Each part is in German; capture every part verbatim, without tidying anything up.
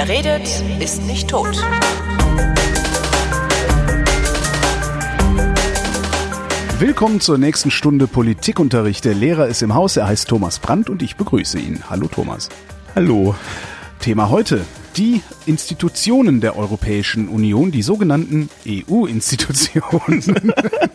Wer redet, ist nicht tot. Willkommen zur nächsten Stunde Politikunterricht. Der Lehrer ist im Haus, er heißt Thomas Brandt und ich begrüße ihn. Hallo Thomas. Hallo. Thema heute: die Institutionen der Europäischen Union, die sogenannten E U-Institutionen.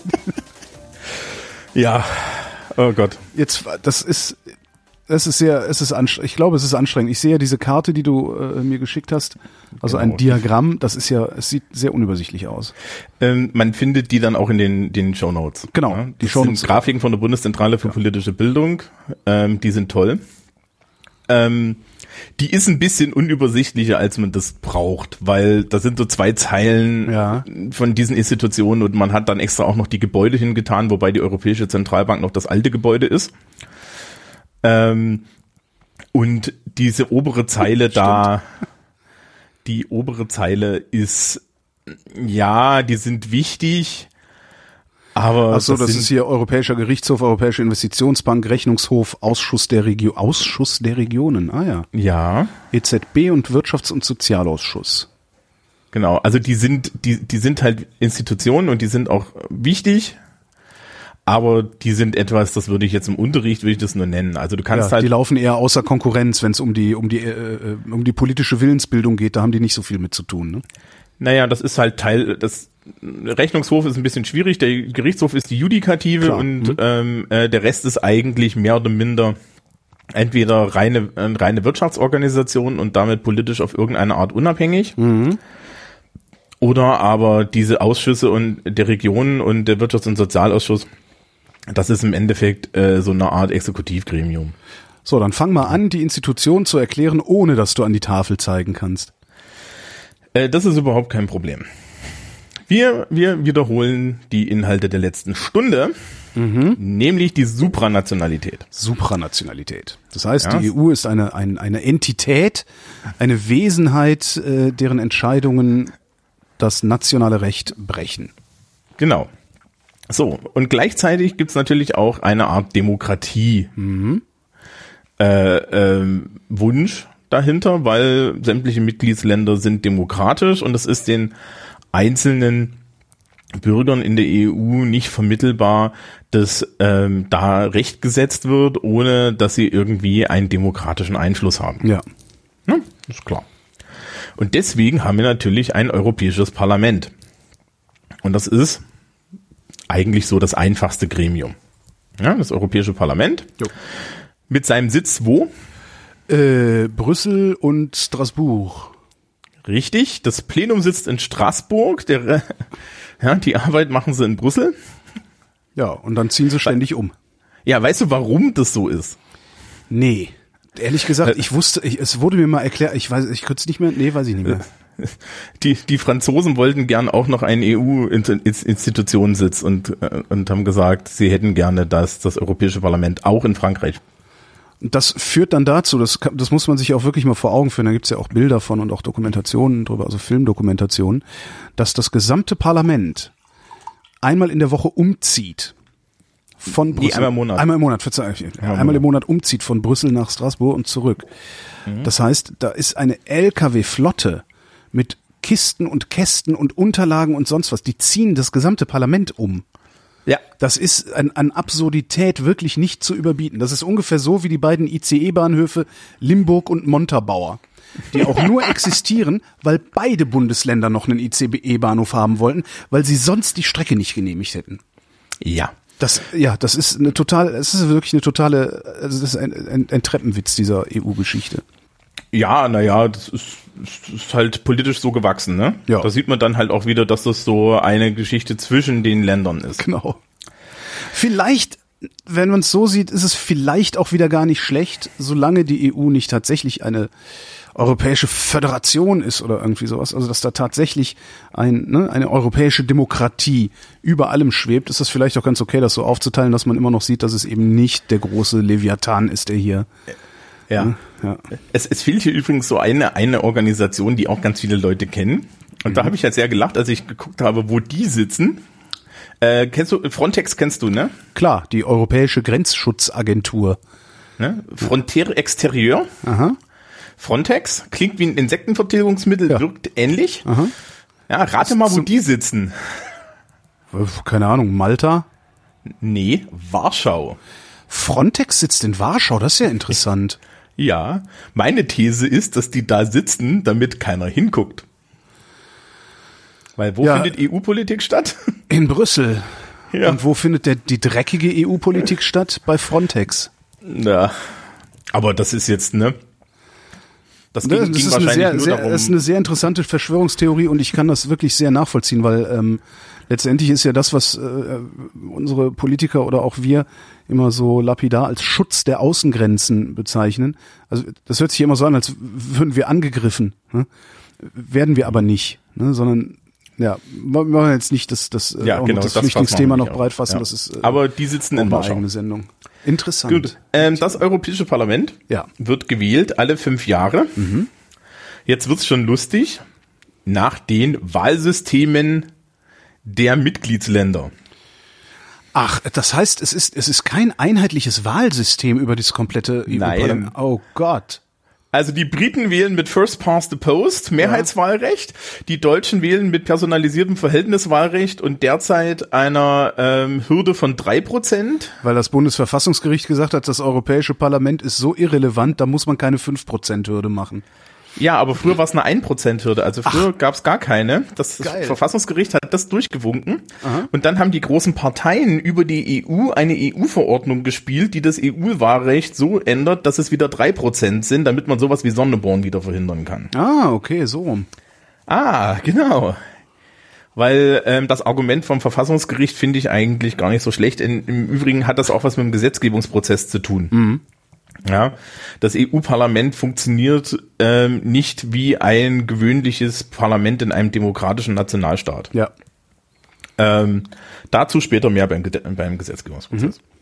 Ja, oh Gott. Jetzt, das ist, das ist sehr, es ist anstrengend. Ich glaube, es ist anstrengend. Ich sehe ja diese Karte, die du äh, mir geschickt hast, also genau. Ein Diagramm. Das ist ja, es sieht sehr unübersichtlich aus. Ähm, man findet die dann auch in den den Shownotes. Genau, ja, die Shownotes. Sind Grafiken von der Bundeszentrale für ja. politische Bildung. Ähm, die sind toll. Ähm, die ist ein bisschen unübersichtlicher, als man das braucht, weil da sind so zwei Zeilen ja. von diesen Institutionen und man hat dann extra auch noch die Gebäude hingetan, wobei die Europäische Zentralbank noch das alte Gebäude ist. Ähm, und diese obere Zeile da, die obere Zeile ist, ja, die sind wichtig, aber... Ach so, das, das ist hier Europäischer Gerichtshof, Europäische Investitionsbank, Rechnungshof, Ausschuss der Region, Ausschuss der Regionen, ah ja. Ja. E Z B und Wirtschafts- und Sozialausschuss. Genau, also die sind, die, die sind halt Institutionen und die sind auch wichtig, aber die sind etwas, das würde ich jetzt im Unterricht, würde ich das nur nennen. Also du kannst ja, halt... Die laufen eher außer Konkurrenz, wenn es um die, um die, äh, um die politische Willensbildung geht, da haben die nicht so viel mit zu tun, ne? Naja, das ist halt Teil, das Rechnungshof ist ein bisschen schwierig, der Gerichtshof ist die Judikative Klar. und mhm. ähm, äh, der Rest ist eigentlich mehr oder minder entweder reine, äh, reine Wirtschaftsorganisation und damit politisch auf irgendeine Art unabhängig mhm. oder aber diese Ausschüsse und der Regionen und der Wirtschafts- und Sozialausschuss, das ist im Endeffekt äh, so eine Art Exekutivgremium. So, dann fang mal an, die Institution zu erklären, ohne dass du an die Tafel zeigen kannst. Äh, das ist überhaupt kein Problem. Wir, wir wiederholen die Inhalte der letzten Stunde, mhm. nämlich die Supranationalität. Supranationalität. Das heißt, ja. die E U ist eine, eine, eine Entität, eine Wesenheit, äh, deren Entscheidungen das nationale Recht brechen. Genau. So, und gleichzeitig gibt's natürlich auch eine Art Demokratie mhm. äh, äh, Wunsch dahinter, weil sämtliche Mitgliedsländer sind demokratisch und es ist den einzelnen Bürgern in der E U nicht vermittelbar, dass ähm, da Recht gesetzt wird, ohne dass sie irgendwie einen demokratischen Einfluss haben. Ja. Ja, ist klar. Und deswegen haben wir natürlich ein europäisches Parlament. Und das ist eigentlich so das einfachste Gremium. Ja, das Europäische Parlament. Jo. Mit seinem Sitz wo? Äh, Brüssel und Straßburg. Richtig, das Plenum sitzt in Straßburg, der, ja, die Arbeit machen sie in Brüssel. Ja, und dann ziehen sie ständig um. Ja, weißt du, warum das so ist? Nee, ehrlich gesagt, ich wusste, ich, es wurde mir mal erklärt, ich weiß, ich könnte es nicht mehr, nee, weiß ich nicht mehr. Die, die Franzosen wollten gern auch noch einen E U-Institutionssitz und, und haben gesagt, sie hätten gerne, dass das Europäische Parlament auch in Frankreich. Das führt dann dazu, das, das muss man sich auch wirklich mal vor Augen führen, da gibt's ja auch Bilder von und auch Dokumentationen drüber, also Filmdokumentationen, dass das gesamte Parlament einmal in der Woche umzieht von Brüssel. Nee, einmal im Monat. Einmal im Monat, verzeih, einmal, einmal im Monat umzieht von Brüssel nach Straßburg und zurück. Mhm. Das heißt, da ist eine L K W-Flotte mit Kisten und Kästen und Unterlagen und sonst was, die ziehen das gesamte Parlament um. Ja, das ist an, an Absurdität wirklich nicht zu überbieten. Das ist ungefähr so wie die beiden I C E-Bahnhöfe Limburg und Montabaur, die auch nur existieren, weil beide Bundesländer noch einen I C E-Bahnhof haben wollten, weil sie sonst die Strecke nicht genehmigt hätten. Ja. Das, ja, das ist eine total, es ist wirklich eine totale, also das ist ein, ein, ein Treppenwitz dieser E U-Geschichte. Ja, naja, das ist, das ist halt politisch so gewachsen, ne? Ja. Da sieht man dann halt auch wieder, dass das so eine Geschichte zwischen den Ländern ist. Genau. Vielleicht, wenn man es so sieht, ist es vielleicht auch wieder gar nicht schlecht, solange die E U nicht tatsächlich eine europäische Föderation ist oder irgendwie sowas. Also, dass da tatsächlich ein, ne, eine europäische Demokratie über allem schwebt, ist das vielleicht auch ganz okay, das so aufzuteilen, dass man immer noch sieht, dass es eben nicht der große Leviathan ist, der hier... Ja. ja. Es, es fehlt hier übrigens so eine, eine Organisation, die auch ganz viele Leute kennen. Und mhm. da habe ich halt sehr gelacht, als ich geguckt habe, wo die sitzen. Äh, kennst du, Frontex kennst du, ne? Klar, die Europäische Grenzschutzagentur. Ne? Frontiere Exterieur. Aha. Frontex klingt wie ein Insektenvertilgungsmittel, ja. wirkt ähnlich. Aha. Ja, rate mal, wo die sitzen. Keine Ahnung, Malta? Nee, Warschau. Frontex sitzt in Warschau, das ist ja interessant. Ja, meine These ist, dass die da sitzen, damit keiner hinguckt. Weil wo ja. findet E U-Politik statt? In Brüssel. Ja. Und wo findet der, die dreckige E U-Politik statt? Bei Frontex. Ja, aber das ist jetzt, ne? Das, ging, das, ging ist wahrscheinlich eine sehr, nur sehr, darum. das ist eine sehr interessante Verschwörungstheorie und ich kann das wirklich sehr nachvollziehen, weil ähm, letztendlich ist ja das, was äh, unsere Politiker oder auch wir immer so lapidar als Schutz der Außengrenzen bezeichnen. Also das hört sich immer so an, als würden wir angegriffen. Ne? Werden wir aber nicht, ne? Sondern ja, wir wollen jetzt nicht das, das, ja, auch genau, noch das, das Flüchtlingsthema noch auch. breit fassen. Ja. Das ist, äh, aber die sitzen in Warschau. Eigene Sendung. Interessant. Gut. Ähm, das Europäische Parlament ja. wird gewählt alle fünf Jahre. Mhm. Jetzt wird's schon lustig. Nach den Wahlsystemen der Mitgliedsländer. Ach, das heißt, es ist, es ist kein einheitliches Wahlsystem über das komplette E U-Parlament. Oh Gott. Also die Briten wählen mit First Past the Post, Mehrheitswahlrecht. Die Deutschen wählen mit personalisiertem Verhältniswahlrecht und derzeit einer ähm, Hürde von drei Prozent. Weil das Bundesverfassungsgericht gesagt hat, das Europäische Parlament ist so irrelevant, da muss man keine fünf Prozent Hürde machen. Ja, aber früher war es eine ein Prozent Hürde, also früher gab es gar keine. Das Geil. Verfassungsgericht hat das durchgewunken. Aha. Und dann haben die großen Parteien über die E U eine E U-Verordnung gespielt, die das E U-Wahlrecht so ändert, dass es wieder drei Prozent sind, damit man sowas wie Sonneborn wieder verhindern kann. Ah, okay, so rum. Ah, genau. Weil ähm, das Argument vom Verfassungsgericht finde ich eigentlich gar nicht so schlecht. In, Im Übrigen hat das auch was mit dem Gesetzgebungsprozess zu tun. Mhm. Ja, das E U-Parlament funktioniert ähm, nicht wie ein gewöhnliches Parlament in einem demokratischen Nationalstaat. Ja. Ähm, dazu später mehr beim, beim Gesetzgebungsprozess. Mhm.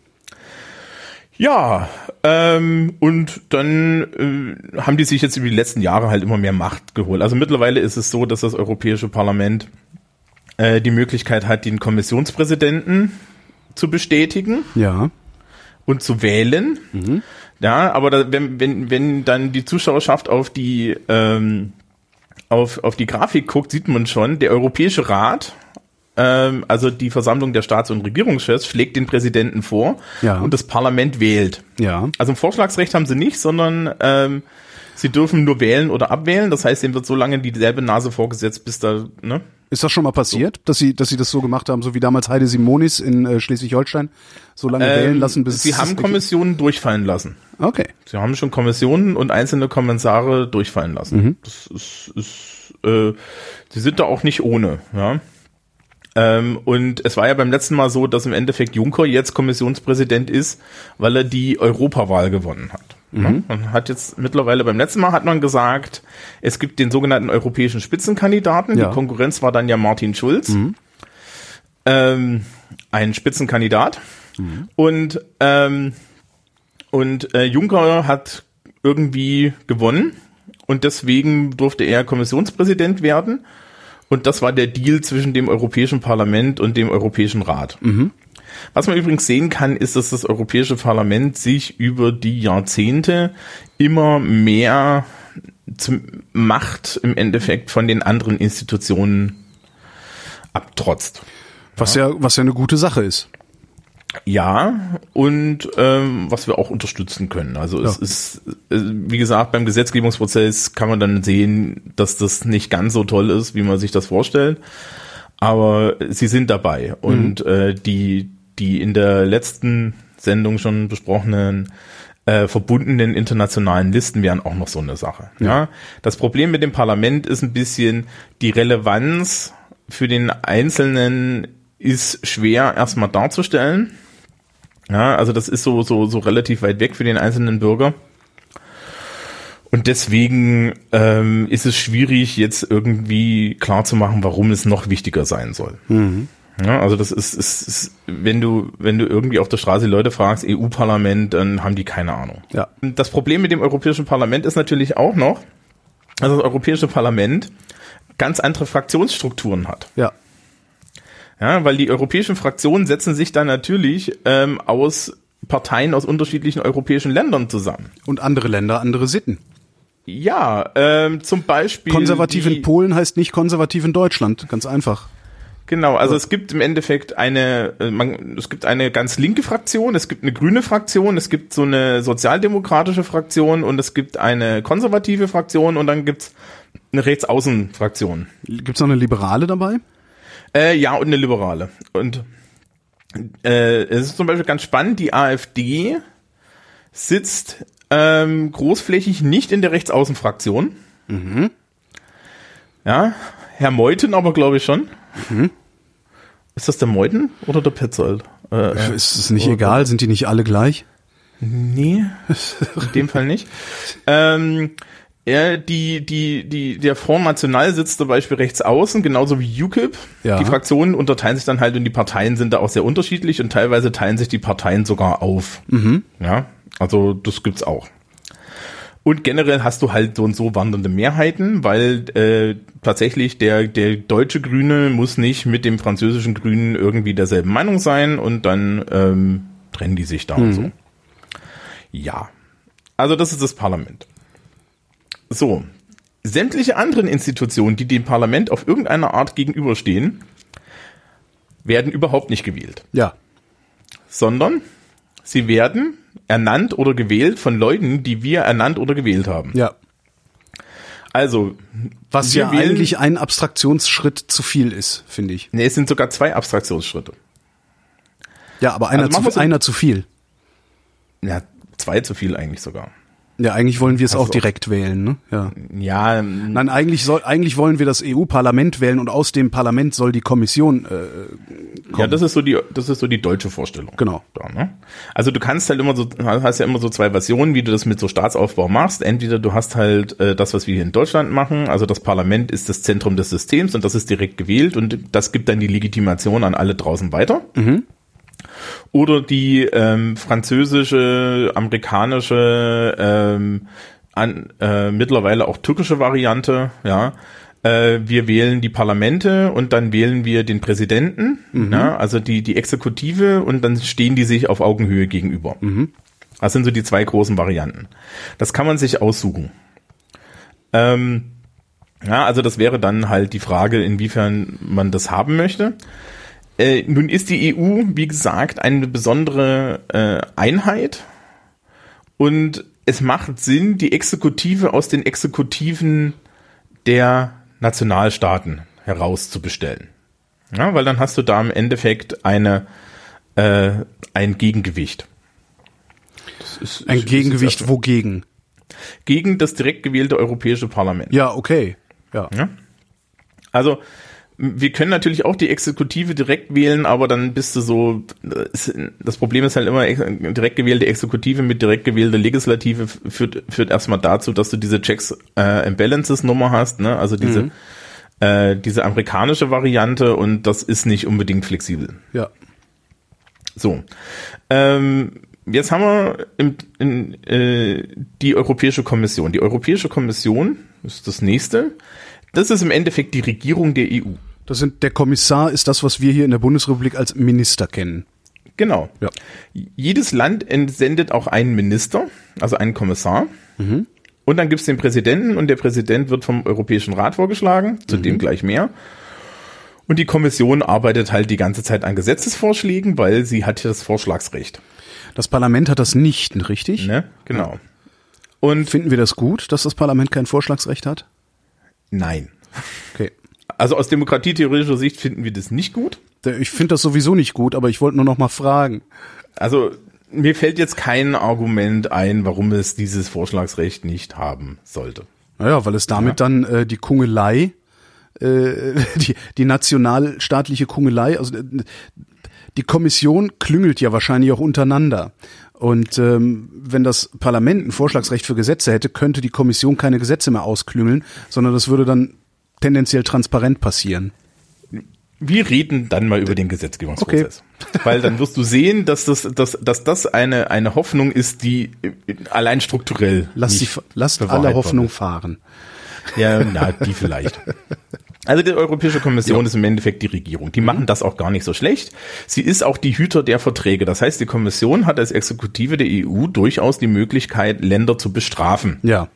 Ja, ähm, und dann äh, haben die sich jetzt über die letzten Jahre halt immer mehr Macht geholt. Also mittlerweile ist es so, dass das Europäische Parlament äh, die Möglichkeit hat, den Kommissionspräsidenten zu bestätigen. Ja. Und zu wählen. Mhm. Ja, aber da, wenn, wenn, wenn dann die Zuschauerschaft auf die, ähm, auf, auf die Grafik guckt, sieht man schon, der Europäische Rat, ähm, also die Versammlung der Staats- und Regierungschefs, schlägt den Präsidenten vor ja. und das Parlament wählt. Ja. Also ein Vorschlagsrecht haben sie nicht, sondern ähm, sie dürfen nur wählen oder abwählen. Das heißt, ihnen wird so lange dieselbe Nase vorgesetzt, bis da, ne? Ist das schon mal passiert, so. dass sie, dass sie das so gemacht haben, so wie damals Heide Simonis in äh, Schleswig-Holstein, so lange ähm, wählen lassen, bis sie es haben Kommissionen durchfallen lassen. Okay. Sie haben schon Kommissionen und einzelne Kommissare durchfallen lassen. Mhm. Das ist, ist äh, sie sind da auch nicht ohne, ja. Ähm, und es war ja beim letzten Mal so, dass im Endeffekt Juncker jetzt Kommissionspräsident ist, weil er die Europawahl gewonnen hat. Mhm. Man hat jetzt mittlerweile, beim letzten Mal hat man gesagt, es gibt den sogenannten europäischen Spitzenkandidaten. Ja. Die Konkurrenz war dann ja Martin Schulz. Mhm. Ähm, ein Spitzenkandidat. Mhm. Und, ähm, und äh, Juncker hat irgendwie gewonnen und deswegen durfte er Kommissionspräsident werden. Und das war der Deal zwischen dem Europäischen Parlament und dem Europäischen Rat. Mhm. Was man übrigens sehen kann, ist, dass das Europäische Parlament sich über die Jahrzehnte immer mehr zum Macht im Endeffekt von den anderen Institutionen abtrotzt. Was ja, was ja eine gute Sache ist. Ja, und ähm, was wir auch unterstützen können. Also ja. es ist, äh, wie gesagt, beim Gesetzgebungsprozess kann man dann sehen, dass das nicht ganz so toll ist, wie man sich das vorstellt. Aber sie sind dabei. Mhm. Und äh, die, die in der letzten Sendung schon besprochenen äh, verbundenen internationalen Listen wären auch noch so eine Sache. Ja. ja. Das Problem mit dem Parlament ist ein bisschen, die Relevanz für den Einzelnen ist schwer erstmal darzustellen. Ja, also das ist so, so, so relativ weit weg für den einzelnen Bürger. Und deswegen ähm, ist es schwierig, jetzt irgendwie klarzumachen, warum es noch wichtiger sein soll. Mhm. Ja, also das ist, ist, ist, wenn du, wenn du irgendwie auf der Straße Leute fragst, E U-Parlament, dann haben die keine Ahnung. Ja. Das Problem mit dem Europäischen Parlament ist natürlich auch noch, dass das Europäische Parlament ganz andere Fraktionsstrukturen hat. Ja. Ja, weil die europäischen Fraktionen setzen sich dann natürlich ähm, aus Parteien aus unterschiedlichen europäischen Ländern zusammen. Und andere Länder, andere Sitten. Ja, ähm, zum Beispiel. Konservativ die, in Polen heißt nicht konservativ in Deutschland, ganz einfach. Genau, also es gibt im Endeffekt eine, man, es gibt eine ganz linke Fraktion, es gibt eine grüne Fraktion, es gibt so eine sozialdemokratische Fraktion und es gibt eine konservative Fraktion und dann gibt's eine Rechtsaußenfraktion. Gibt's noch eine Liberale dabei? Äh, ja, und eine Liberale. Und äh, es ist zum Beispiel ganz spannend, die AfD sitzt ähm, großflächig nicht in der Rechtsaußenfraktion. Mhm. Ja, Herr Meuthen aber glaube ich schon. Mhm. Ist das der Meuthen oder der Petzold? Äh, ist es nicht egal? Sind die nicht alle gleich? Nee, in dem Fall nicht. Ähm, ja, die, die, die, der Front National sitzt zum Beispiel rechts außen, genauso wie U K I P. Ja. Die Fraktionen unterteilen sich dann halt und die Parteien sind da auch sehr unterschiedlich und teilweise teilen sich die Parteien sogar auf. Mhm. Ja, also das gibt's auch. Und generell hast du halt so und so wandernde Mehrheiten, weil äh, tatsächlich der der deutsche Grüne muss nicht mit dem französischen Grünen irgendwie derselben Meinung sein und dann ähm, trennen die sich da mhm. und so. Ja, also das ist das Parlament. So, sämtliche anderen Institutionen, die dem Parlament auf irgendeine Art gegenüberstehen, werden überhaupt nicht gewählt. Ja. Sondern sie werden ernannt oder gewählt von Leuten, die wir ernannt oder gewählt haben. Ja. Also, was ja wählen, eigentlich ein Abstraktionsschritt zu viel ist, finde ich. Nee, es sind sogar zwei Abstraktionsschritte. Ja, aber einer, also zu, einer zu viel. Ja, zwei zu viel eigentlich sogar. Ja, eigentlich wollen wir es auch direkt wählen, ne? Ja. Ja. Nein, eigentlich soll, eigentlich wollen wir das E U-Parlament wählen und aus dem Parlament soll die Kommission äh, kommen. Ja, das ist so die, das ist so die deutsche Vorstellung. Genau. Da, ne? Also du kannst halt immer so, hast ja immer so zwei Versionen, wie du das mit so Staatsaufbau machst. Entweder du hast halt äh, das, was wir hier in Deutschland machen, also das Parlament ist das Zentrum des Systems und das ist direkt gewählt und das gibt dann die Legitimation an alle draußen weiter. Mhm. Oder die ähm, französische, amerikanische, ähm, an, äh, mittlerweile auch türkische Variante, ja. Äh, wir wählen die Parlamente und dann wählen wir den Präsidenten, mhm. ja, also die die Exekutive und dann stehen die sich auf Augenhöhe gegenüber. Mhm. Das sind so die zwei großen Varianten. Das kann man sich aussuchen. Ähm, ja, also das wäre dann halt die Frage, inwiefern man das haben möchte. Äh, nun ist die E U, wie gesagt, eine besondere äh, Einheit und es macht Sinn, die Exekutive aus den Exekutiven der Nationalstaaten herauszubestellen. Ja, weil dann hast du da im Endeffekt eine äh, ein Gegengewicht. Das ist, ein Gegengewicht wogegen? Gegen das direkt gewählte Europäische Parlament. Ja, okay. Ja. ja? Also wir können natürlich auch die Exekutive direkt wählen, aber dann bist du so, das Problem ist halt immer, direkt gewählte Exekutive mit direkt gewählter Legislative führt, führt erstmal dazu, dass du diese Checks äh, and Balances Nummer hast, ne? Also diese, mhm. äh, diese amerikanische Variante und das ist nicht unbedingt flexibel. Ja. So. Ähm, jetzt haben wir im, in, äh, die Europäische Kommission. Die Europäische Kommission ist das nächste. Das ist im Endeffekt die Regierung der E U. Das sind, der Kommissar ist das, was wir hier in der Bundesrepublik als Minister kennen. Genau. Ja. Jedes Land entsendet auch einen Minister, also einen Kommissar. Mhm. Und dann gibt es den Präsidenten und der Präsident wird vom Europäischen Rat vorgeschlagen, zu mhm. dem gleich mehr. Und die Kommission arbeitet halt die ganze Zeit an Gesetzesvorschlägen, weil sie hat ja das Vorschlagsrecht. Das Parlament hat das nicht, richtig? Ne? Genau. Ja. Und finden wir das gut, dass das Parlament kein Vorschlagsrecht hat? Nein. Okay. Also aus demokratietheoretischer Sicht finden wir das nicht gut. Ich finde das sowieso nicht gut, aber ich wollte nur noch mal fragen. Also mir fällt jetzt kein Argument ein, warum es dieses Vorschlagsrecht nicht haben sollte. Naja, weil es damit ja. dann äh, die Kungelei, äh, die, die nationalstaatliche Kungelei, also äh, die Kommission klüngelt ja wahrscheinlich auch untereinander. Und ähm, wenn das Parlament ein Vorschlagsrecht für Gesetze hätte, könnte die Kommission keine Gesetze mehr ausklüngeln, sondern das würde dann tendenziell transparent passieren. Wir reden dann mal über den Gesetzgebungsprozess. Okay. Weil dann wirst du sehen, dass das, dass, dass das eine, eine Hoffnung ist, die allein strukturell Lass nicht sie, lasst alle Hoffnung ist. fahren. Ja, na, die vielleicht. Also die Europäische Kommission ja. ist im Endeffekt die Regierung. Die mhm. machen das auch gar nicht so schlecht. Sie ist auch die Hüter der Verträge. Das heißt, die Kommission hat als Exekutive der E U durchaus die Möglichkeit, Länder zu bestrafen. Ja.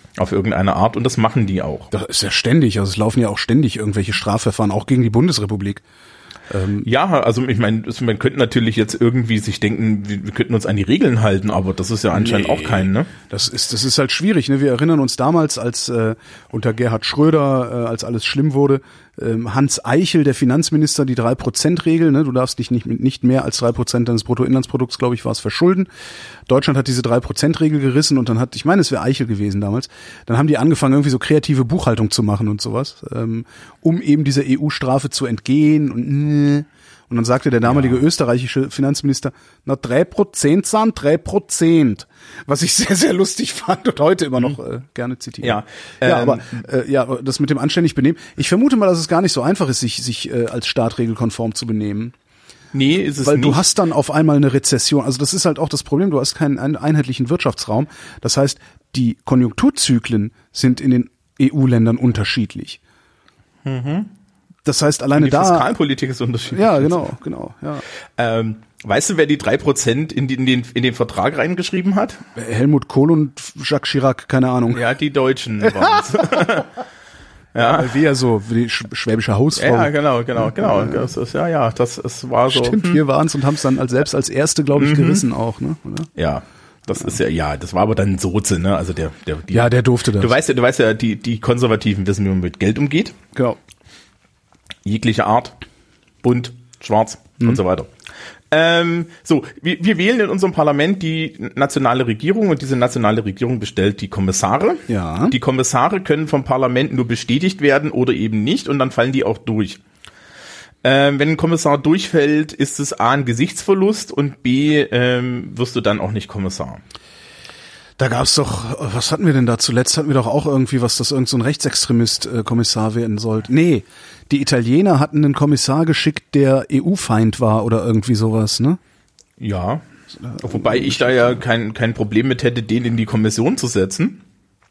Auf irgendeine Art. Und das machen die auch. Das ist ja ständig. Also es laufen ja auch ständig irgendwelche Strafverfahren, auch gegen die Bundesrepublik. Ähm, ja, also ich meine, man könnte natürlich jetzt irgendwie sich denken, wir, wir könnten uns an die Regeln halten, aber das ist ja anscheinend nee, auch kein, ne? Das ist das ist halt schwierig, ne? Wir erinnern uns damals, als äh, unter Gerhard Schröder, äh, als alles schlimm wurde, äh, Hans Eichel, der Finanzminister, die drei Prozent Regel, ne? Du darfst dich nicht nicht mehr als drei Prozent deines Bruttoinlandsprodukts, glaube ich, war es, verschulden. Deutschland hat diese drei Prozent Regel gerissen und dann hat, ich meine, es wäre Eichel gewesen damals, dann haben die angefangen, irgendwie so kreative Buchhaltung zu machen und sowas, ähm, um eben dieser E U-Strafe zu entgehen und äh, Und dann sagte der damalige ja. österreichische Finanzminister, na drei Prozent sind drei Prozent. Was ich sehr, sehr lustig fand und heute immer noch äh, gerne zitiere. Ja, ja ähm, aber äh, ja, das mit dem anständig benehmen. Ich vermute mal, dass es gar nicht so einfach ist, sich, sich äh, als Staat regelkonform zu benehmen. Nee, ist es Weil nicht. du hast dann auf einmal eine Rezession. Also das ist halt auch das Problem, du hast keinen einheitlichen Wirtschaftsraum. Das heißt, die Konjunkturzyklen sind in den E U-Ländern unterschiedlich. Mhm. Das heißt, alleine die da... Die Fiskalpolitik ist unterschiedlich. Ja, genau, genau, ja. Ähm, weißt du, wer die drei Prozent in, die, in, den, in den Vertrag reingeschrieben hat? Helmut Kohl und Jacques Chirac, keine Ahnung. Ja, die Deutschen waren's. Ja, ja, wie ja so, wie die schwäbische Hausfrau. Ja, genau, genau, genau. Das ist, ja, ja, das, es war so. Stimmt, hm. wir waren's und haben's dann als selbst als Erste, glaube ich, mhm. gerissen auch, ne? Oder? Ja, das ja. ist ja, ja, das war aber dann Soze, ne? Also der, der, die, ja, der durfte das. Du weißt ja, du weißt ja, die, die Konservativen wissen, wie man mit Geld umgeht. Genau. Jegliche Art, bunt, schwarz mhm. und so weiter. Ähm, so, wir, wir wählen in unserem Parlament die nationale Regierung und diese nationale Regierung bestellt die Kommissare. Ja. Die Kommissare können vom Parlament nur bestätigt werden oder eben nicht und dann fallen die auch durch. Ähm, wenn ein Kommissar durchfällt, ist es A, ein Gesichtsverlust und B, ähm, wirst du dann auch nicht Kommissar. Da gab's doch, was hatten wir denn da zuletzt? Hatten wir doch auch irgendwie was, dass irgend so ein Rechtsextremist äh, Kommissar werden sollte. Nee, die Italiener hatten einen Kommissar geschickt, der E U-Feind war oder irgendwie sowas, ne? Ja, wobei ich da ja kein kein Problem mit hätte, den in die Kommission zu setzen,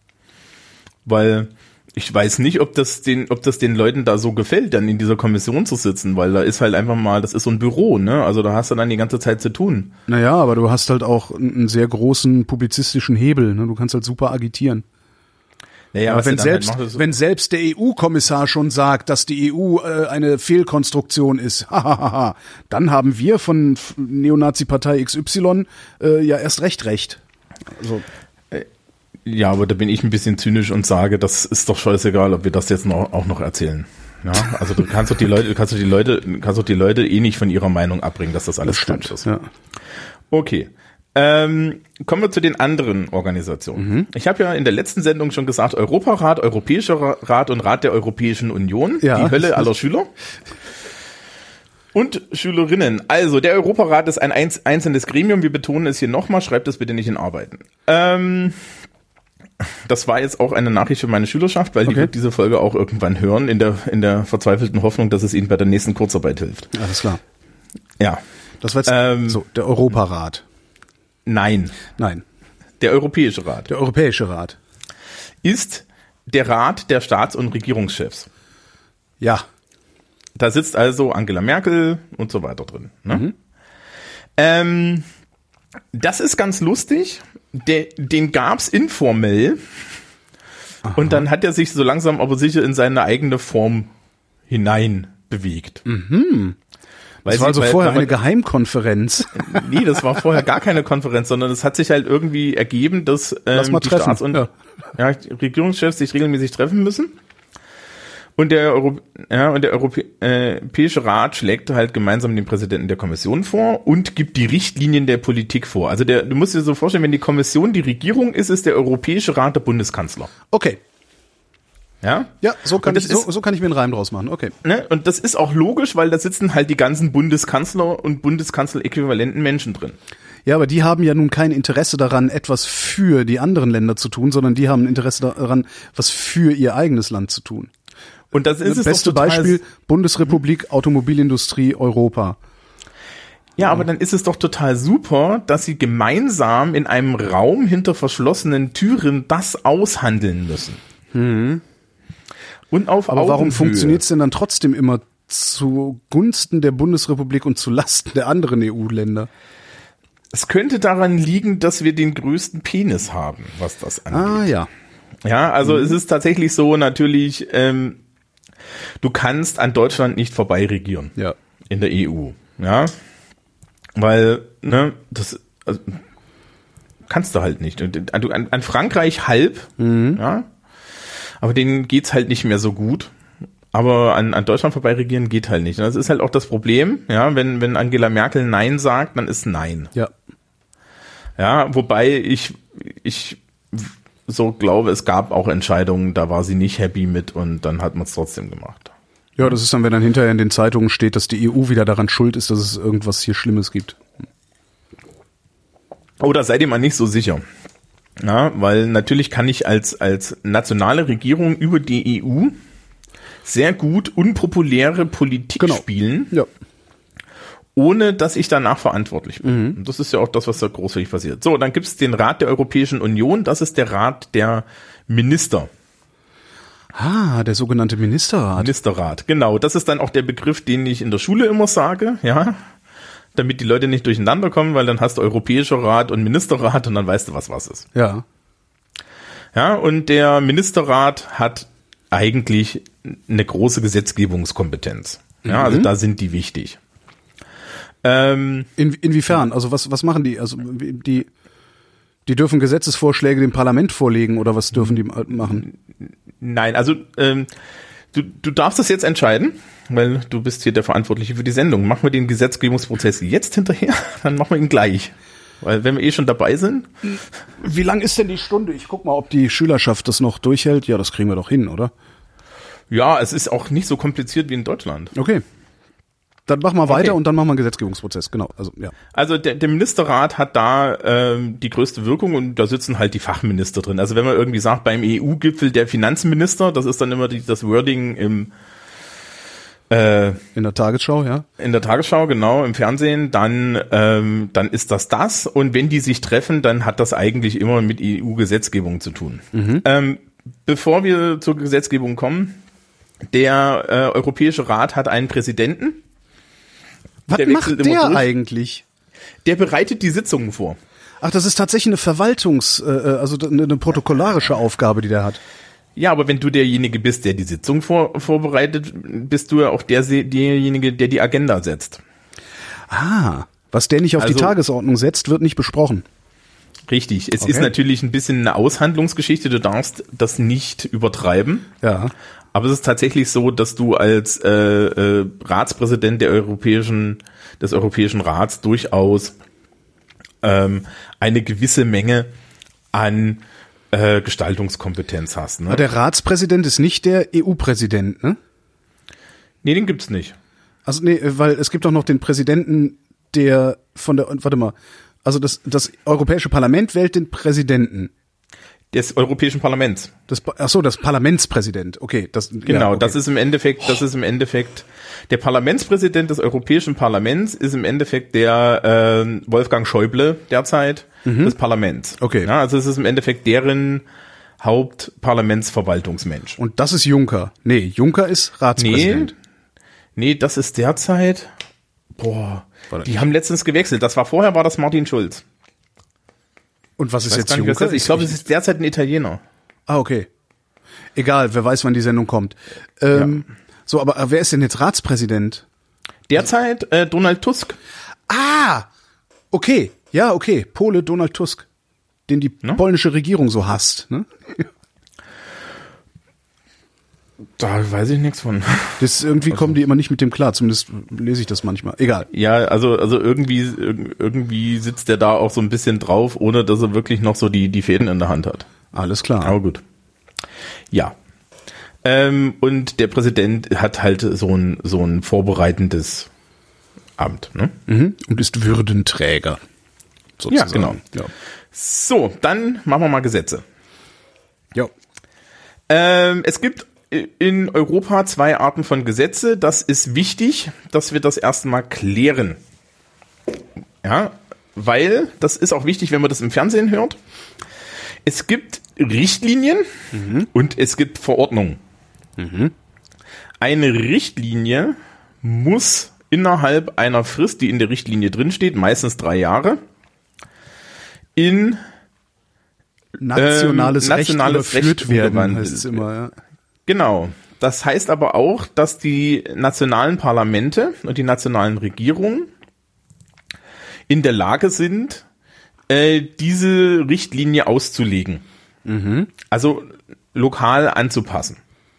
weil ich weiß nicht, ob das den ob das den Leuten da so gefällt, dann in dieser Kommission zu sitzen, weil da ist halt einfach mal, das ist so ein Büro, ne? Also da hast du dann die ganze Zeit zu tun. Naja, aber du hast halt auch einen sehr großen publizistischen Hebel, ne? Du kannst halt super agitieren. Naja, aber wenn selbst, halt wenn selbst der E U-Kommissar schon sagt, dass die E U äh, eine Fehlkonstruktion ist, dann haben wir von Neonazi-Partei X Y äh, ja erst recht recht. Also ja, aber da bin ich ein bisschen zynisch und sage, das ist doch scheißegal, ob wir das jetzt noch, auch noch erzählen. Ja, also du kannst doch die Leute, kannst doch die Leute, kannst doch die Leute eh nicht von ihrer Meinung abbringen, dass das alles das stimmt. Quatsch ist. Ja. Okay. Ähm, kommen wir zu den anderen Organisationen. Mhm. Ich habe ja in der letzten Sendung schon gesagt, Europarat, Europäischer Rat und Rat der Europäischen Union, ja. Die Hölle aller Schüler. Und Schülerinnen. Also, der Europarat ist ein einzelnes Gremium. Wir betonen es hier nochmal. Schreibt das bitte nicht in Arbeiten. Ähm, das war jetzt auch eine Nachricht für meine Schülerschaft, weil okay. die wird diese Folge auch irgendwann hören, in der, in der verzweifelten Hoffnung, dass es ihnen bei der nächsten Kurzarbeit hilft. Alles klar. Ja. Das war jetzt ähm, so, der Europarat. Nein. Nein. Der Europäische Rat. Der Europäische Rat. Ist der Rat der Staats- und Regierungschefs. Ja. Da sitzt also Angela Merkel und so weiter drin. Ne? Mhm. Ähm, das ist ganz lustig. De, den gab's informell. Aha. Und dann hat er sich so langsam aber sicher in seine eigene Form hinein bewegt. Mhm. Weil das war also weil, vorher weil, eine Geheimkonferenz. Nee, das war vorher gar keine Konferenz, sondern es hat sich halt irgendwie ergeben, dass ähm, die treffen. Staats- und ja. Ja, Regierungschefs sich regelmäßig treffen müssen. Und der, Euro, ja, und der Europäische Rat schlägt halt gemeinsam den Präsidenten der Kommission vor und gibt die Richtlinien der Politik vor. Also der, du musst dir so vorstellen, wenn die Kommission die Regierung ist, ist der Europäische Rat der Bundeskanzler. Okay. Ja? Ja, so kann, ich, ist, so, so kann ich mir einen Reim draus machen, okay. Ne? Und das ist auch logisch, weil da sitzen halt die ganzen Bundeskanzler und Bundeskanzler-äquivalenten Menschen drin. Ja, aber die haben ja nun kein Interesse daran, etwas für die anderen Länder zu tun, sondern die haben ein Interesse daran, was für ihr eigenes Land zu tun. Und das ist das es beste doch total Beispiel, Bundesrepublik, Automobilindustrie, Europa. Ja, aber dann ist es doch total super, dass sie gemeinsam in einem Raum hinter verschlossenen Türen das aushandeln müssen. Mhm. Und auf Aber Augenhöhe. Warum funktioniert es denn dann trotzdem immer zugunsten der Bundesrepublik und zu Lasten der anderen E U-Länder? Es könnte daran liegen, dass wir den größten Penis haben, was das angeht. Ah ja. Ja, also mhm. es ist tatsächlich so, natürlich, ähm, du kannst an Deutschland nicht vorbei regieren. Ja. In der E U. Ja. Weil, ne, das also, kannst du halt nicht. An, an Frankreich halb, mhm. ja. Aber denen geht's halt nicht mehr so gut. Aber an, an Deutschland vorbei regieren geht halt nicht. Das ist halt auch das Problem, ja, wenn, wenn Angela Merkel Nein sagt, dann ist Nein. Ja. Ja, wobei ich, ich so glaube, es gab auch Entscheidungen, da war sie nicht happy mit und dann hat man es trotzdem gemacht. Ja, das ist dann, wenn dann hinterher in den Zeitungen steht, dass die E U wieder daran schuld ist, dass es irgendwas hier Schlimmes gibt. Oh, da seid ihr mal nicht so sicher. Ja, weil natürlich kann ich als, als nationale Regierung über die E U sehr gut unpopuläre Politik genau. spielen, ja. ohne dass ich danach verantwortlich bin. Mhm. Und das ist ja auch das, was da großflächig passiert. So, dann gibt es den Rat der Europäischen Union, das ist der Rat der Minister. Ah, der sogenannte Ministerrat. Ministerrat, genau. Das ist dann auch der Begriff, den ich in der Schule immer sage, ja, damit die Leute nicht durcheinander kommen, weil dann hast du Europäischer Rat und Ministerrat und dann weißt du, was was ist. Ja. Ja, und der Ministerrat hat eigentlich eine große Gesetzgebungskompetenz. Ja, mhm. also da sind die wichtig. Ähm, In, inwiefern? Also was, was machen die? Also die, die dürfen Gesetzesvorschläge dem Parlament vorlegen oder was dürfen die machen? Nein, also ähm, du, du darfst das jetzt entscheiden, weil du bist hier der Verantwortliche für die Sendung. Machen wir den Gesetzgebungsprozess jetzt hinterher, dann machen wir ihn gleich. Weil wenn wir eh schon dabei sind. Wie lang ist denn die Stunde? Ich guck mal, ob die Schülerschaft das noch durchhält. Ja, das kriegen wir doch hin, oder? Ja, es ist auch nicht so kompliziert wie in Deutschland. Okay. Dann machen wir okay. weiter und dann machen wir einen Gesetzgebungsprozess, genau. Also ja. Also der, der Ministerrat hat da ähm, die größte Wirkung und da sitzen halt die Fachminister drin. Also wenn man irgendwie sagt, beim E U-Gipfel der Finanzminister, das ist dann immer die, das Wording im Äh, in der Tagesschau, ja. In der Tagesschau, genau, im Fernsehen, dann ähm, dann ist das das. Und wenn die sich treffen, dann hat das eigentlich immer mit E U-Gesetzgebung zu tun. Mhm. Ähm, bevor wir zur Gesetzgebung kommen, der äh, Europäische Rat hat einen Präsidenten. Was der macht der eigentlich? Der bereitet die Sitzungen vor. Ach, das ist tatsächlich eine Verwaltungs-, äh, also eine, eine protokollarische Aufgabe, die der hat. Ja, aber wenn du derjenige bist, der die Sitzung vor, vorbereitet, bist du ja auch der, derjenige, der die Agenda setzt. Ah, was der nicht auf also, die Tagesordnung setzt, wird nicht besprochen. Richtig. Es okay. ist natürlich ein bisschen eine Aushandlungsgeschichte. Du darfst das nicht übertreiben. Ja. Aber es ist tatsächlich so, dass du als äh, äh, Ratspräsident der Europäischen, des Europäischen Rats durchaus ähm, eine gewisse Menge an Äh, Gestaltungskompetenz hast. Ne? Aber der Ratspräsident ist nicht der E U-Präsident, ne? Nee, den gibt's nicht. Also nee, weil es gibt auch noch den Präsidenten, der von der, warte mal, also das, das Europäische Parlament wählt den Präsidenten. Des Europäischen Parlaments. Das, ach so, das Parlamentspräsident. Okay, das genau. Ja, okay. Das ist im Endeffekt, das ist im Endeffekt der Parlamentspräsident des Europäischen Parlaments ist im Endeffekt der äh, Wolfgang Schäuble derzeit mhm. des Parlaments. Okay. Ja, also es ist im Endeffekt deren Hauptparlamentsverwaltungsmensch. Und das ist Juncker. Nee, Juncker ist Ratspräsident. Nee, nee, das ist derzeit. Boah, die nicht. Haben letztens gewechselt. Das war vorher war das Martin Schulz. Und was ist jetzt Juncker? Nicht, ich glaube, es ist derzeit ein Italiener. Ah, okay. Egal, wer weiß, wann die Sendung kommt. Ähm, ja. So, aber wer ist denn jetzt Ratspräsident? Derzeit äh, Donald Tusk. Ah, okay. Ja, okay. Pole Donald Tusk. Den die no? polnische Regierung so hasst. Ne? Da weiß ich nichts von. Das irgendwie also, kommen die immer nicht mit dem klar. Zumindest lese ich das manchmal. Egal. Ja, also also irgendwie irgendwie sitzt der da auch so ein bisschen drauf, ohne dass er wirklich noch so die die Fäden in der Hand hat. Alles klar. Aber gut. Ja. Ähm, und der Präsident hat halt so ein so ein vorbereitendes Amt, ne? Mhm. Und ist Würdenträger. Sozusagen. Ja, genau. Ja. So, dann machen wir mal Gesetze. Ja. Ähm, es gibt in Europa zwei Arten von Gesetze. Das ist wichtig, dass wir das erst mal klären. Ja, weil das ist auch wichtig, wenn man das im Fernsehen hört. Es gibt Richtlinien mhm. und es gibt Verordnungen. Mhm. Eine Richtlinie muss innerhalb einer Frist, die in der Richtlinie drinsteht, meistens drei Jahre, in nationales, ähm, Recht nationales überführt Recht werden, heißt es immer. Ja. Genau. Das heißt aber auch, dass die nationalen Parlamente und die nationalen Regierungen in der Lage sind, äh, diese Richtlinie auszulegen. Mhm. Also lokal anzupassen.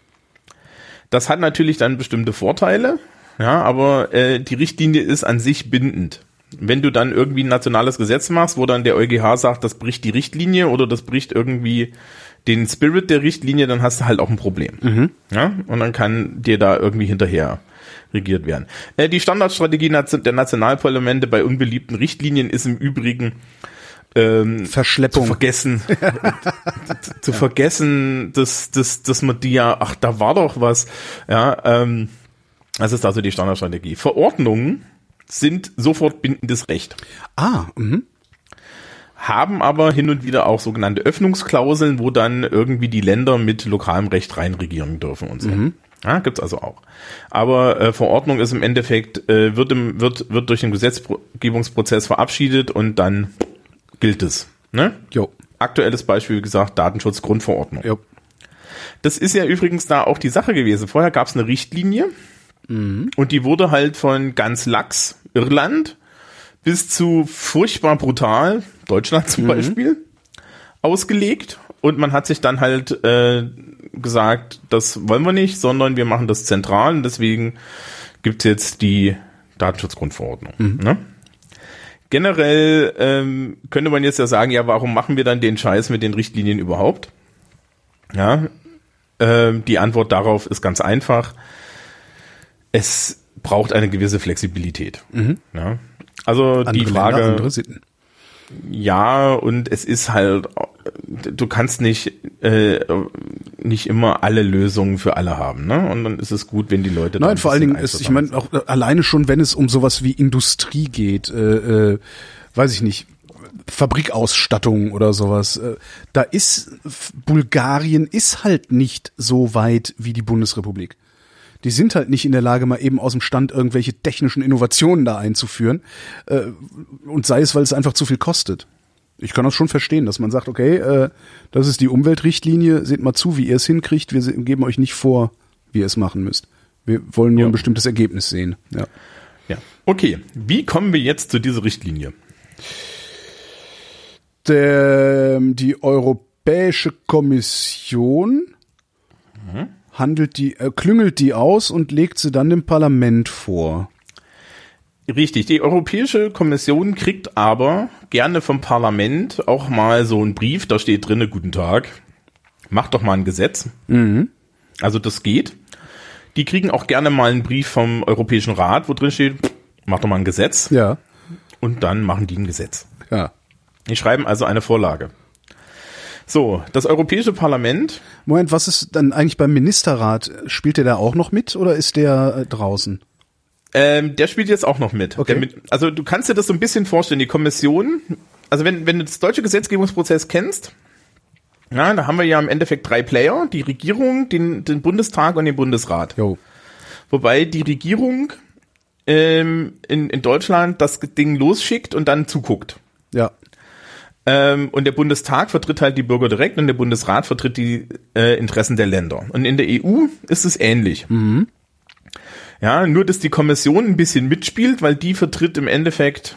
Das hat natürlich dann bestimmte Vorteile, ja, aber äh, die Richtlinie ist an sich bindend. Wenn du dann irgendwie ein nationales Gesetz machst, wo dann der EuGH sagt, das bricht die Richtlinie oder das bricht irgendwie den Spirit der Richtlinie, dann hast du halt auch ein Problem. Mhm. Ja, und dann kann dir da irgendwie hinterher regiert werden. Äh, die Standardstrategie der Nationalparlamente bei unbeliebten Richtlinien ist im Übrigen ähm, Verschleppung. Zu vergessen, zu, zu ja. vergessen, dass, dass, dass man die ja, ach, da war doch was. Ja, ähm, das ist also die Standardstrategie. Verordnungen sind sofort bindendes Recht. Ah, mhm. Haben aber hin und wieder auch sogenannte Öffnungsklauseln, wo dann irgendwie die Länder mit lokalem Recht reinregieren dürfen und so. Mhm. Ja, gibt's also auch. Aber äh, Verordnung ist im Endeffekt, äh, wird, im, wird, wird durch den Gesetzgebungsprozess verabschiedet und dann gilt es. Ne? Jo. Aktuelles Beispiel, wie gesagt, Datenschutzgrundverordnung. Jo. Das ist ja übrigens da auch die Sache gewesen. Vorher gab's eine Richtlinie mhm. und die wurde halt von ganz lax, Irland, bis zu furchtbar brutal, Deutschland zum mhm. Beispiel, ausgelegt. Und man hat sich dann halt äh, gesagt, das wollen wir nicht, sondern wir machen das zentral. Und deswegen gibt's jetzt die Datenschutzgrundverordnung. Mhm. Ne? Generell ähm, könnte man jetzt ja sagen, ja, warum machen wir dann den Scheiß mit den Richtlinien überhaupt? Ja, äh, die Antwort darauf ist ganz einfach. Es braucht eine gewisse Flexibilität. Mhm. Ja. Also andere die Frage, Länder, andere Sitten. Ja, und es ist halt, du kannst nicht äh, nicht immer alle Lösungen für alle haben, ne? Und dann ist es gut, wenn die Leute. Nein, vor allen Dingen ist, ich meine, auch alleine schon, wenn es um sowas wie Industrie geht, äh, äh, weiß ich nicht, Fabrikausstattung oder sowas, äh, da ist Bulgarien ist halt nicht so weit wie die Bundesrepublik. Die sind halt nicht in der Lage, mal eben aus dem Stand irgendwelche technischen Innovationen da einzuführen. Äh, und sei es, weil es einfach zu viel kostet. Ich kann das schon verstehen, dass man sagt, okay, äh, das ist die Umweltrichtlinie, seht mal zu, wie ihr es hinkriegt. Wir geben euch nicht vor, wie ihr es machen müsst. Wir wollen nur ja. ein bestimmtes Ergebnis sehen. Ja. Ja. Okay, wie kommen wir jetzt zu dieser Richtlinie? Der, die Europäische Kommission mhm. handelt die, äh, klüngelt die aus und legt sie dann dem Parlament vor. Richtig, die Europäische Kommission kriegt aber gerne vom Parlament auch mal so einen Brief, da steht drinne, guten Tag, macht doch mal ein Gesetz. Mhm. Also das geht. Die kriegen auch gerne mal einen Brief vom Europäischen Rat, wo drin steht, macht doch mal ein Gesetz. Ja. Und dann machen die ein Gesetz. Ja. Die schreiben also eine Vorlage. So, das Europäische Parlament. Moment, was ist dann eigentlich beim Ministerrat? Spielt der da auch noch mit oder ist der äh, draußen? Ähm, der spielt jetzt auch noch mit. Okay. Der mit. Also du kannst dir das so ein bisschen vorstellen, die Kommission, also wenn, wenn du das deutsche Gesetzgebungsprozess kennst, ja, da haben wir ja im Endeffekt drei Player, die Regierung, den, den Bundestag und den Bundesrat. Jo. Wobei die Regierung ähm, in, in Deutschland das Ding losschickt und dann zuguckt. Ja. Ähm, und der Bundestag vertritt halt die Bürger direkt und der Bundesrat vertritt die äh, Interessen der Länder. Und in der E U ist es ähnlich. Mhm. Ja, nur dass die Kommission ein bisschen mitspielt, weil die vertritt im Endeffekt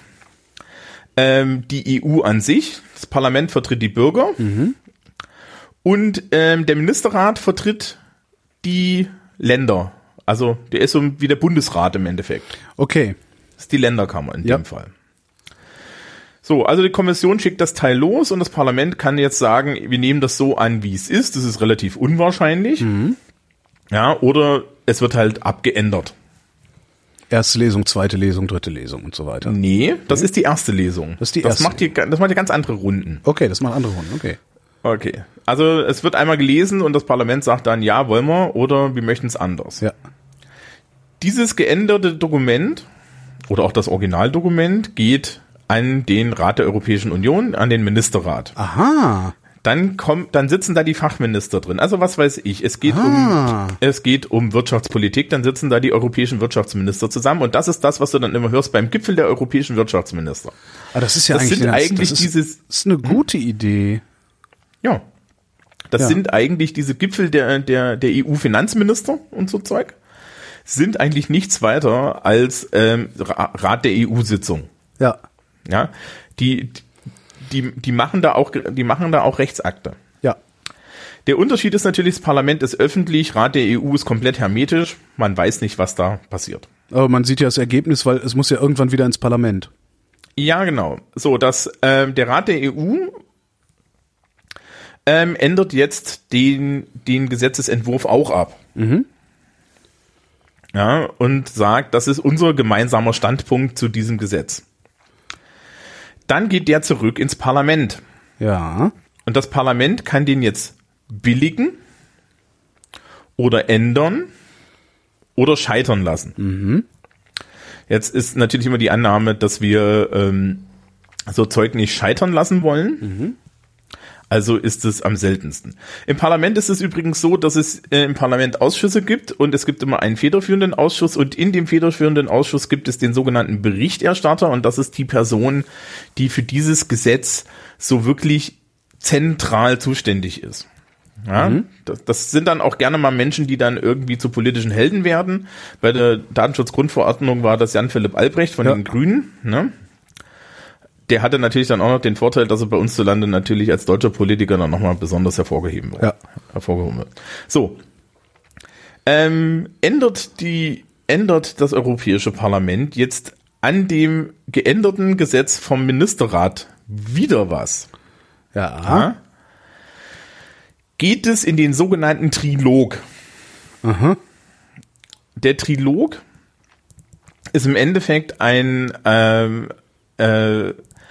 ähm, die E U an sich, das Parlament vertritt die Bürger mhm. und ähm, der Ministerrat vertritt die Länder. Also der ist so wie der Bundesrat im Endeffekt. Okay. Das ist die Länderkammer in ja. dem Fall. So, also die Kommission schickt das Teil los und das Parlament kann jetzt sagen, wir nehmen das so an, wie es ist. Das ist relativ unwahrscheinlich. Mhm. Ja, oder es wird halt abgeändert. Erste Lesung, zweite Lesung, dritte Lesung und so weiter. Nee, das okay. ist die erste Lesung. Das ist die erste. Das macht die, das macht die ganz andere Runden. Okay, das macht andere Runden, okay. Okay, also es wird einmal gelesen und das Parlament sagt dann, ja, wollen wir oder wir möchten es anders. Ja. Dieses geänderte Dokument oder auch das Originaldokument geht an den Rat der Europäischen Union, an den Ministerrat. Aha. Dann kommt, dann sitzen da die Fachminister drin. Also was weiß ich, es geht ah. um, es geht um Wirtschaftspolitik, dann sitzen da die europäischen Wirtschaftsminister zusammen und das ist das, was du dann immer hörst beim Gipfel der europäischen Wirtschaftsminister. Ah, das ist ja das eigentlich, sind das eigentlich ist, dieses, das ist eine gute Idee. Ja. Das Ja. sind eigentlich diese Gipfel der, der, der E U-Finanzminister und so Zeug, sind eigentlich nichts weiter als ähm, Rat der E U-Sitzung. Ja. Ja. Die, die, die machen da auch, die machen da auch Rechtsakte. Ja. Der Unterschied ist natürlich, das Parlament ist öffentlich, Rat der E U ist komplett hermetisch, man weiß nicht, was da passiert. Aber man sieht ja das Ergebnis, weil es muss ja irgendwann wieder ins Parlament. Ja, genau. So, dass ähm, der Rat der E U ähm, ändert jetzt den, den Gesetzesentwurf auch ab. Mhm. Ja, und sagt, das ist unser gemeinsamer Standpunkt zu diesem Gesetz. Dann geht der zurück ins Parlament. Ja. Und das Parlament kann den jetzt billigen oder ändern oder scheitern lassen. Mhm. Jetzt ist natürlich immer die Annahme, dass wir ähm, so Zeug nicht scheitern lassen wollen. Mhm. Also ist es am seltensten. Im Parlament ist es übrigens so, dass es äh, im Parlament Ausschüsse gibt und es gibt immer einen federführenden Ausschuss und in dem federführenden Ausschuss gibt es den sogenannten Berichterstatter und das ist die Person, die für dieses Gesetz so wirklich zentral zuständig ist. Ja, mhm. das, das sind dann auch gerne mal Menschen, die dann irgendwie zu politischen Helden werden. Bei der Datenschutzgrundverordnung war das Jan-Philipp Albrecht von ja. den Grünen, ne? Der hatte natürlich dann auch noch den Vorteil, dass er bei uns zu Lande natürlich als deutscher Politiker dann nochmal besonders hervorgehoben wird. Ja. hervorgehoben wird. So. Ähm, ändert die, ändert das Europäische Parlament jetzt an dem geänderten Gesetz vom Ministerrat wieder was? Ja. ja? Geht es in den sogenannten Trilog. Aha. Der Trilog ist im Endeffekt ein, ähm, äh,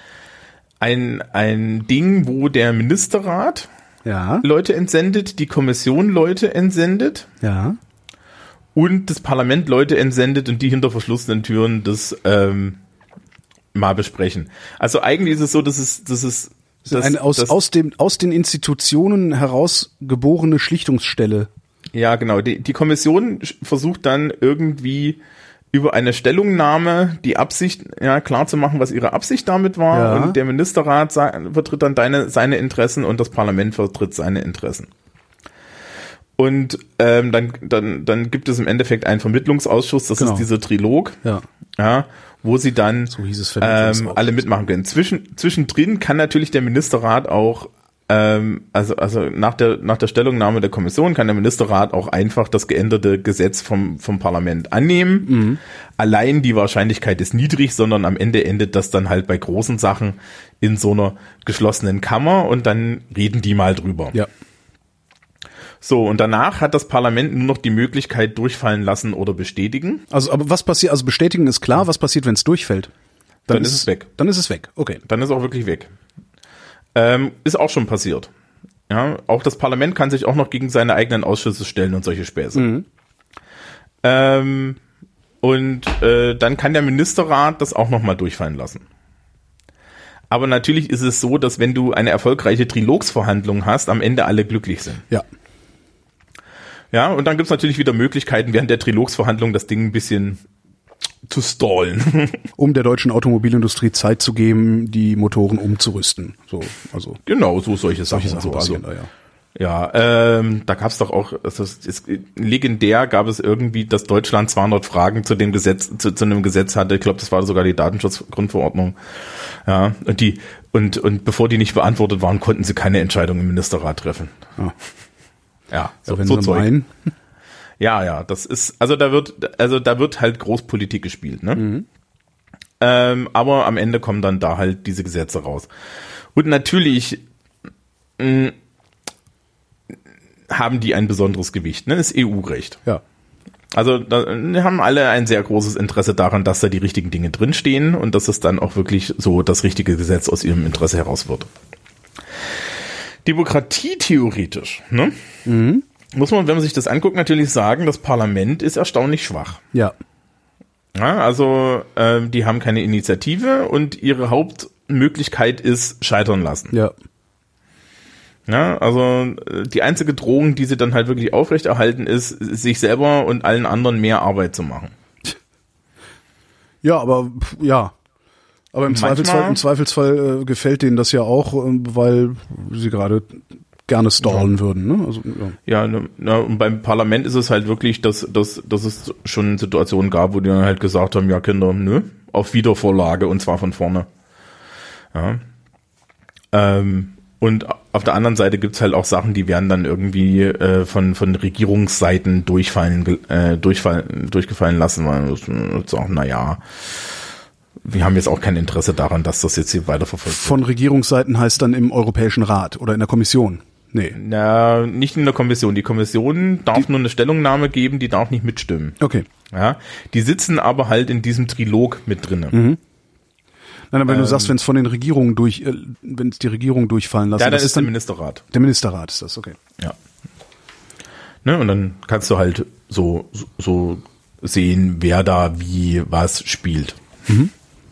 ein, ein Ding, wo der Ministerrat ja. Leute entsendet, die Kommission Leute entsendet ja. und das Parlament Leute entsendet und die hinter verschlossenen Türen das ähm, mal besprechen. Also eigentlich ist es so, dass es, dass es das, eine aus, das, aus, dem, aus den Institutionen heraus geborene Schlichtungsstelle. Ja, genau. Die, die Kommission versucht dann irgendwie über eine Stellungnahme die Absicht ja, klar zu machen, was ihre Absicht damit war. Ja. Und der Ministerrat vertritt dann deine, seine Interessen und das Parlament vertritt seine Interessen. Und ähm, dann, dann, dann gibt es im Endeffekt einen Vermittlungsausschuss, das genau. ist dieser Trilog, ja. Ja, wo sie dann so hieß es ähm, alle mitmachen können. Zwischen, zwischendrin kann natürlich der Ministerrat auch ähm, also also nach der nach der Stellungnahme der Kommission kann der Ministerrat auch einfach das geänderte Gesetz vom vom Parlament annehmen. Mhm. Allein die Wahrscheinlichkeit ist niedrig, sondern am Ende endet das dann halt bei großen Sachen in so einer geschlossenen Kammer und dann reden die mal drüber. Ja. So, und danach hat das Parlament nur noch die Möglichkeit durchfallen lassen oder bestätigen. Also, aber was passiert, also bestätigen ist klar, was passiert, wenn es durchfällt? Dann, dann ist es weg. Dann ist es weg, okay. Dann ist es auch wirklich weg. Ähm, ist auch schon passiert. Ja, auch das Parlament kann sich auch noch gegen seine eigenen Ausschüsse stellen und solche Späße. Mhm. Ähm, und äh, dann kann der Ministerrat das auch noch mal durchfallen lassen. Aber natürlich ist es so, dass wenn du eine erfolgreiche Trilogsverhandlung hast, am Ende alle glücklich sind. Ja. Ja, und dann gibt's natürlich wieder Möglichkeiten, während der Trilogsverhandlung das Ding ein bisschen zu stallen. Um der deutschen Automobilindustrie Zeit zu geben, die Motoren umzurüsten. So, also genau, so solche Sachen. Sachen so, passieren also, da, ja. Ja, ähm, da gab's doch auch, also es ist, legendär gab es irgendwie, dass Deutschland zweihundert Fragen zu dem Gesetz, zu, zu einem Gesetz hatte. Ich glaube, das war sogar die Datenschutzgrundverordnung. Ja, und die und und bevor die nicht beantwortet waren, konnten sie keine Entscheidung im Ministerrat treffen. Ja, ja so, ja wenn so sie Zeug. meinen. Ja, ja, das ist, also da wird, also da wird halt Großpolitik gespielt, ne? Mhm. Ähm, aber am Ende kommen dann da halt diese Gesetze raus. Und natürlich mh, haben die ein besonderes Gewicht, ne? Das E U-Recht. Ja. Also da haben alle ein sehr großes Interesse daran, dass da die richtigen Dinge drinstehen und dass es dann auch wirklich so das richtige Gesetz aus ihrem Interesse heraus wird. Demokratie theoretisch, ne? Mhm. Muss man, wenn man sich das anguckt, natürlich sagen, das Parlament ist erstaunlich schwach. Ja. Ja, also äh, die haben keine Initiative und ihre Hauptmöglichkeit ist scheitern lassen. Ja. Ja, also die einzige Drohung, die sie dann halt wirklich aufrechterhalten, ist, sich selber und allen anderen mehr Arbeit zu machen. Ja, aber ja. Aber im Zweifelsfall, im Zweifelsfall äh, gefällt denen das ja auch, äh, weil sie gerade gerne stallen ja. würden. Ne? Also, ja, ja na, und beim Parlament ist es halt wirklich, dass, dass, dass es schon Situationen gab, wo die dann halt gesagt haben, ja Kinder, nö, auf Wiedervorlage und zwar von vorne. Ja. Ähm, und auf der anderen Seite gibt's halt auch Sachen, die werden dann irgendwie äh, von von Regierungsseiten durchfallen, äh, durchfallen, durchgefallen lassen, weil das ist auch, naja, wir haben jetzt auch kein Interesse daran, dass das jetzt hier weiterverfolgt wird. Von Regierungsseiten heißt dann im Europäischen Rat oder in der Kommission? Nee. Na, nicht in der Kommission. Die Kommission darf die, nur eine Stellungnahme geben, die darf nicht mitstimmen. Okay. Ja, die sitzen aber halt in diesem Trilog mit drinne. Mhm. Nein, wenn ähm, du sagst, wenn es von den Regierungen durch, äh, wenn es die Regierung durchfallen lassen, ja, dann das ist dann der Ministerrat. Der Ministerrat ist das, okay. Ja. Ne, und dann kannst du halt so, so sehen, wer da wie was spielt. Mhm.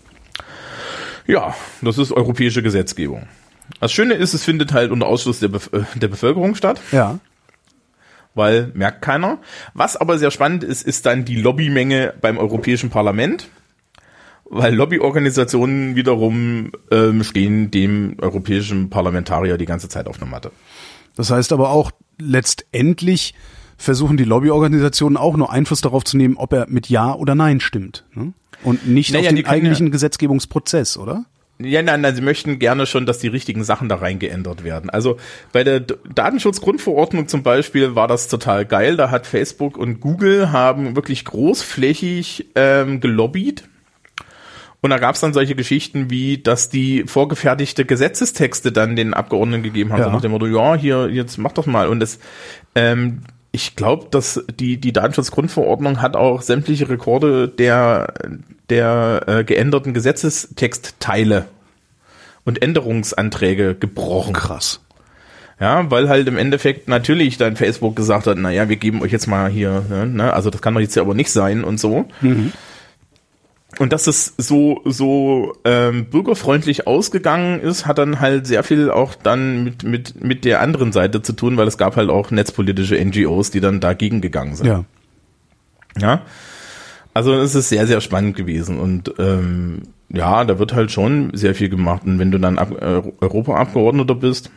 Ja, das ist europäische Gesetzgebung. Das Schöne ist, es findet halt unter Ausschluss der, Bef- der Bevölkerung statt. Ja. Weil merkt keiner. Was aber sehr spannend ist, ist dann die Lobbymenge beim Europäischen Parlament. Weil Lobbyorganisationen wiederum ähm, stehen dem europäischen Parlamentarier die ganze Zeit auf der Matte. Das heißt aber auch, letztendlich versuchen die Lobbyorganisationen auch nur Einfluss darauf zu nehmen, ob er mit Ja oder Nein stimmt. Ne? Und nicht naja, auf den eigentlichen ja, Gesetzgebungsprozess, oder? Ja, nein, nein, sie möchten gerne schon, dass die richtigen Sachen da rein geändert werden. Also bei der D- Datenschutzgrundverordnung zum Beispiel war das total geil. Da hat Facebook und Google haben wirklich großflächig ähm, gelobbyt. Und da gab es dann solche Geschichten wie, dass die vorgefertigte Gesetzestexte dann den Abgeordneten gegeben haben, ja. so nach dem Motto, ja, hier, jetzt mach doch mal. Und das, ähm, ich glaube, dass die die Datenschutzgrundverordnung hat auch sämtliche Rekorde der der äh, geänderten Gesetzestextteile und Änderungsanträge gebrochen. Krass. Ja, weil halt im Endeffekt natürlich dann Facebook gesagt hat, naja, wir geben euch jetzt mal hier, ne, also das kann doch jetzt ja aber nicht sein und so. Mhm. Und dass es so so ähm, bürgerfreundlich ausgegangen ist, hat dann halt sehr viel auch dann mit mit mit der anderen Seite zu tun, weil es gab halt auch netzpolitische N G Os, die dann dagegen gegangen sind. Ja. Ja. Also es ist sehr sehr spannend gewesen und ähm, ja, da wird halt schon sehr viel gemacht und wenn du dann Ab- äh, Europaabgeordneter bist,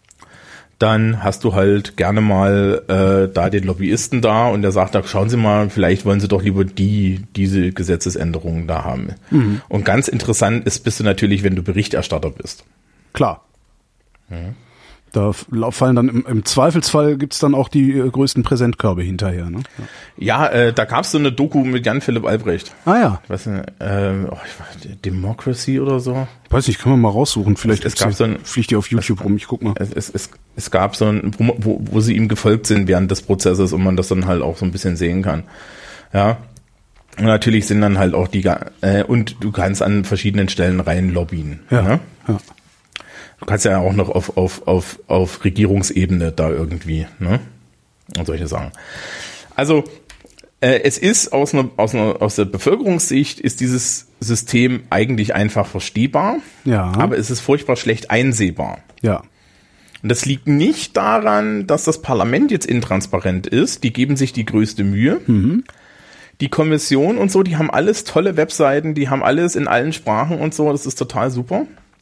dann hast du halt gerne mal äh, da den Lobbyisten da und der sagt, da schauen Sie mal, vielleicht wollen Sie doch lieber die diese Gesetzesänderungen da haben. Mhm. Und ganz interessant ist, bist du natürlich, wenn du Berichterstatter bist. Klar. Mhm. Da fallen dann im, im Zweifelsfall gibt's dann auch die äh, größten Präsentkörbe hinterher. Ne? Ja, ja äh, da gab's so eine Doku mit Jan-Philipp Albrecht. Ah ja. Ich weiß nicht, äh, oh, ich weiß, Democracy oder so. Ich weiß nicht, kann man mal raussuchen. Vielleicht es, es gab so ein, fliegt die auf YouTube es, rum, ich guck mal. Es, es, es, es gab so ein, wo, wo, wo sie ihm gefolgt sind während des Prozesses und man das dann halt auch so ein bisschen sehen kann. Ja. Und natürlich sind dann halt auch die, äh, und du kannst an verschiedenen Stellen rein lobbyen. Ja, ne? ja. Du kannst ja auch noch auf, auf, auf, auf Regierungsebene da irgendwie, ne? Und solche Sachen. Also, äh, es ist aus einer, aus einer, aus der Bevölkerungssicht ist dieses System eigentlich einfach verstehbar. Ja. Aber es ist furchtbar schlecht einsehbar. Ja. Und das liegt nicht daran, dass das Parlament jetzt intransparent ist. Die geben sich die größte Mühe. Mhm. Die Kommission und so, die haben alles tolle Webseiten, die haben alles in allen Sprachen und so. Das ist total super.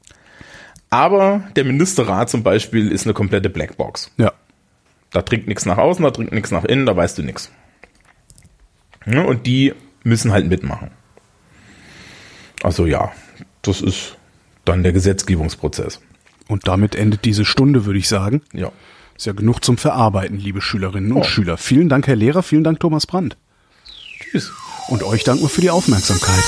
Aber der Ministerrat zum Beispiel ist eine komplette Blackbox. Ja. Da dringt nichts nach außen, da dringt nichts nach innen, da weißt du nichts. Ja, und die müssen halt mitmachen. Also ja, das ist dann der Gesetzgebungsprozess. Und damit endet diese Stunde, würde ich sagen. Ja. Ist ja genug zum Verarbeiten, liebe Schülerinnen und oh. Schüler. Vielen Dank, Herr Lehrer, vielen Dank, Thomas Brandt. Tschüss. Und euch danken wir für die Aufmerksamkeit.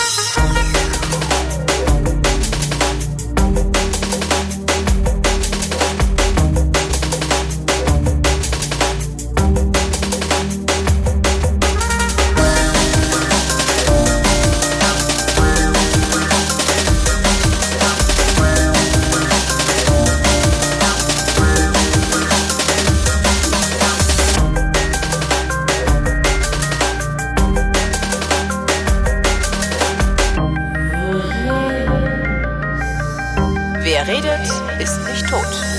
Wer redet, ist nicht tot.